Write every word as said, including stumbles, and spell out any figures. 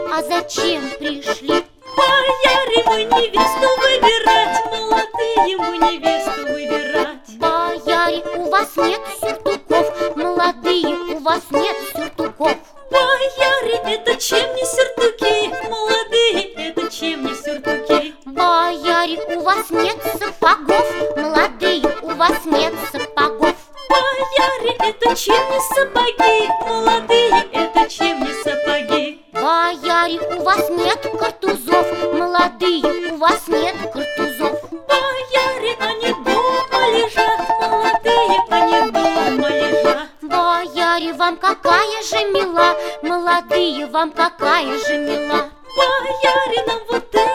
А зачем пришли? Бояре, мы невесту выбирать, молодые мы невесту выбирать. Бояре, у вас нет сюртуков, молодые, у вас нет сюртуков. Бояре, это чем не сюртуки, молодые, это чем не сюртуки. Бояре, у вас нет сапогов, молодые, у вас нет сапогов. Бояре, это чем не сапоги, молодые, это чем не сапоги. Бояре, у вас нет картузов, молодые, у вас нет картузов. Бояре, они дома лежат, молодые, они дома лежат. Бояре, вам какая же мила, молодые, вам какая же мила. Бояре, нам вот это